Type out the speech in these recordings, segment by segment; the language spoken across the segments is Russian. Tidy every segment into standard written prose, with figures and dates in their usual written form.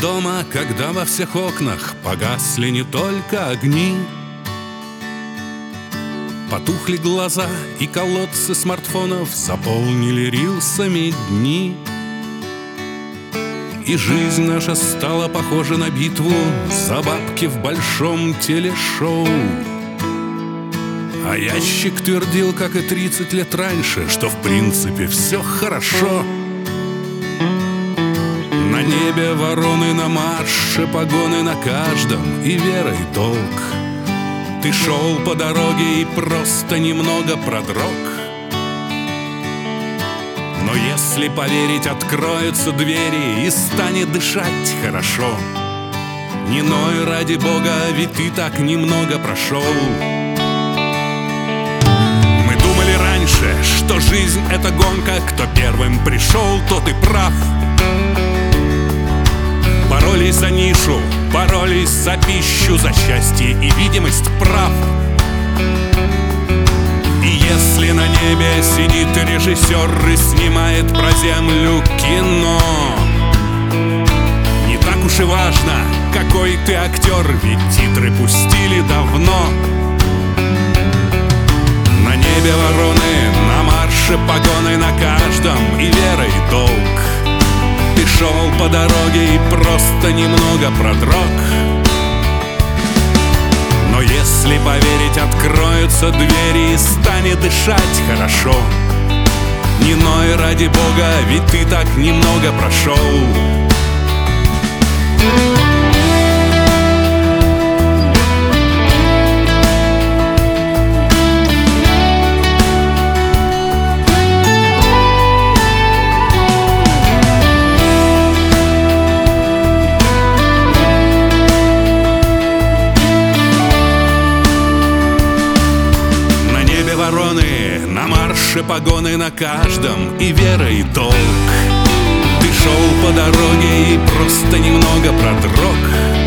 дома, когда во всех окнах погасли не только огни. Потухли глаза, и колодцы смартфонов заполнили рилсами дни. И жизнь наша стала похожа на битву за бабки в большом телешоу. А ящик твердил, как и 30 лет раньше, что в принципе все хорошо. На небе вороны, на марше погоны на каждом, и верой долг. Ты шел по дороге и просто немного продрог. Но если поверить, откроются двери и станет дышать хорошо. Не ной ради Бога, ведь ты так немного прошел. Мы думали раньше, что жизнь — это гонка, кто первым пришел, тот и прав. Боролись за нишу, боролись за пищу, за счастье и видимость прав. И если на небе сидит режиссер и снимает про землю кино, не так уж и важно, какой ты актер, ведь титры пустили давно. На небе вороны, на марше погоны на каждом, и верой долг. Ты шел по дороге и просто немного продрог. Но если поверить, откроются двери и станет дышать хорошо. Не ной ради Бога, ведь ты так немного прошел. На марше погоны на каждом, и вера, и долг. Ты шел по дороге и просто немного продрог.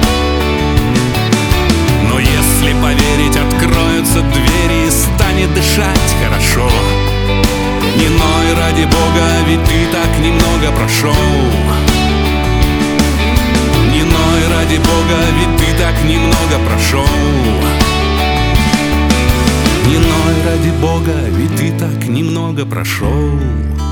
Но если поверить, откроются двери и станет дышать хорошо. Не ной ради Бога, ведь ты так немного прошел. Не ной ради Бога, ведь ты так немного прошел. Не ной ради Бога, ведь ты так немного прошел.